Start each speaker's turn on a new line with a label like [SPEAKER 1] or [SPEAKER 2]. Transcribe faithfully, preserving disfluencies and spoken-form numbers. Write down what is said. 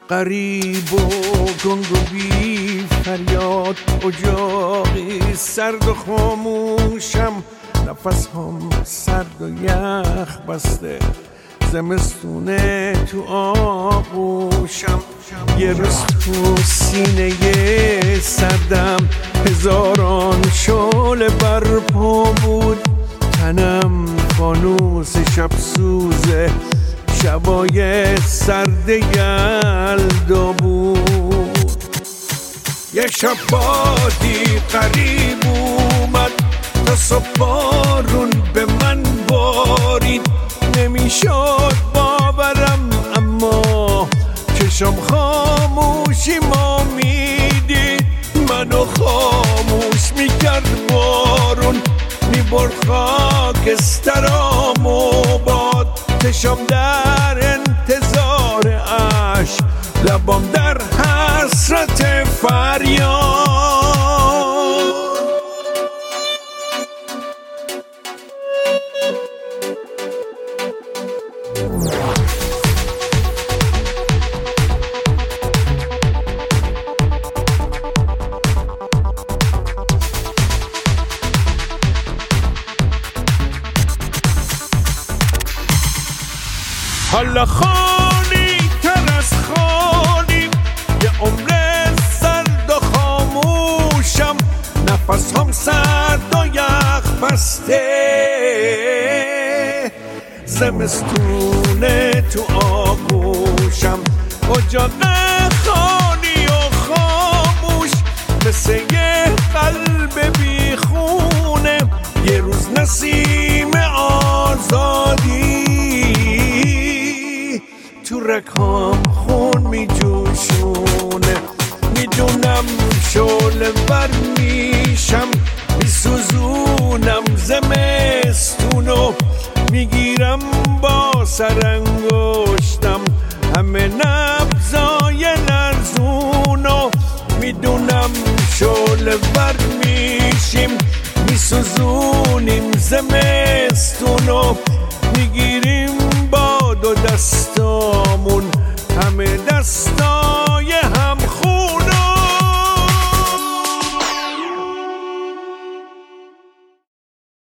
[SPEAKER 1] غریب و گنگ و بی فریاد، اجاقی سرد و خاموشم، نفس هم سرد و یخ بسته، زمستونه تو آغوشم. یه روز تو سینه سردم هزاران شعله برپا بود، تنم فانوس شب سوزه، شبای سرد یلدا بود. یه شب بادی قریب اومد، تا صبح بارون به من بارید، نمیشد باورم اما چشم خاموشی ما میدید، منو خاموش میکرد بارون، میبرد خاکسترام و باد، چشم در انتظار عشق، لبام در حسرت فریاد. حالا خالی تر از خالی، یه عمر سرد و خاموشم، نفس هم سرد و یخ بسته، زمستونه تو آغوشم، اجاق خالی و خاموش، مثل یه قلب بیخونه، یه روز نسیم آزادی تو رگام خون می جوشونه. میدونم شعله ور میشم، میسوزونم زمستونو، میگیرم با سرانگشتم همه نبضای لرزونو. میدونم شعله ور میشیم، میسوزونیم زمستونو، میگیریم با دو دستامون همه دستا